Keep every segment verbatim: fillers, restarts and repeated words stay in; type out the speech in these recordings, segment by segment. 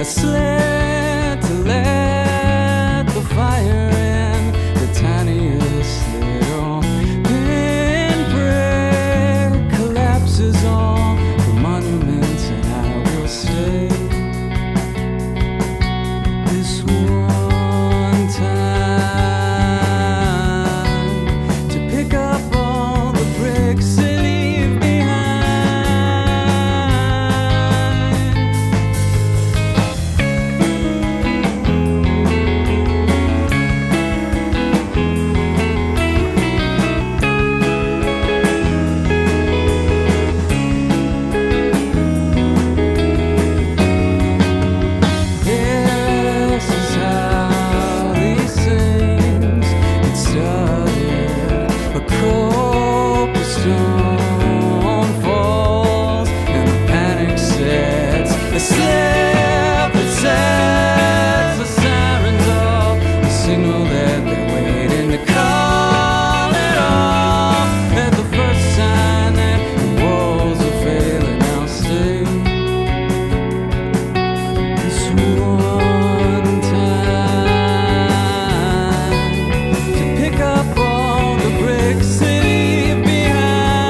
sled to let the fire in, the tiniest little pinprick collapses all the monuments, and I will stay this one time to pick up all the bricks they leave slip that sets the sirens off, the signal that they're waiting to call it off. At the first sign that the walls are failing, I'll stay this one time to pick up all the bricks they leave behind.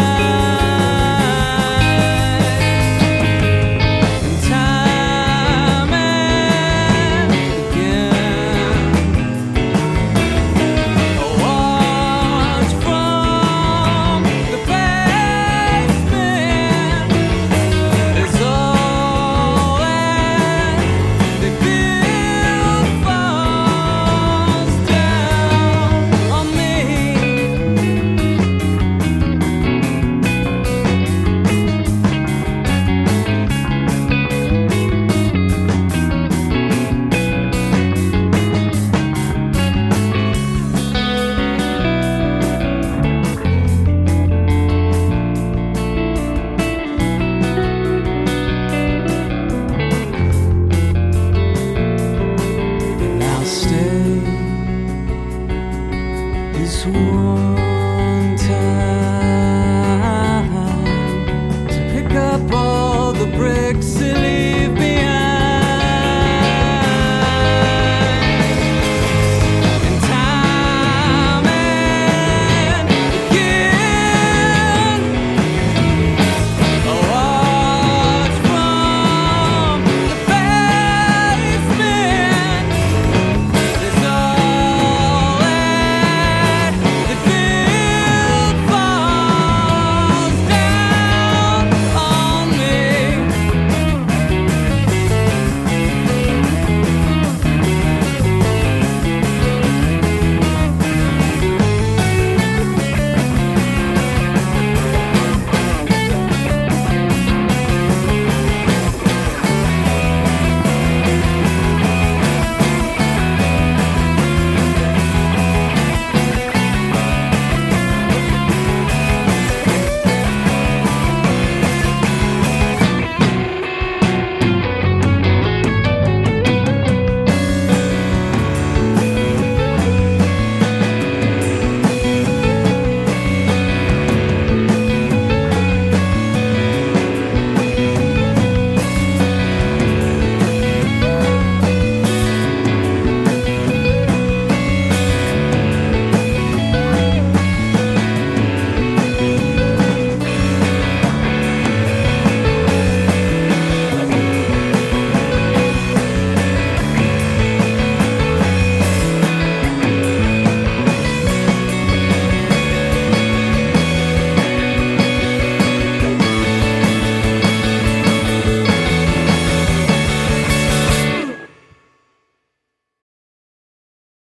This one time to pick up all the bricks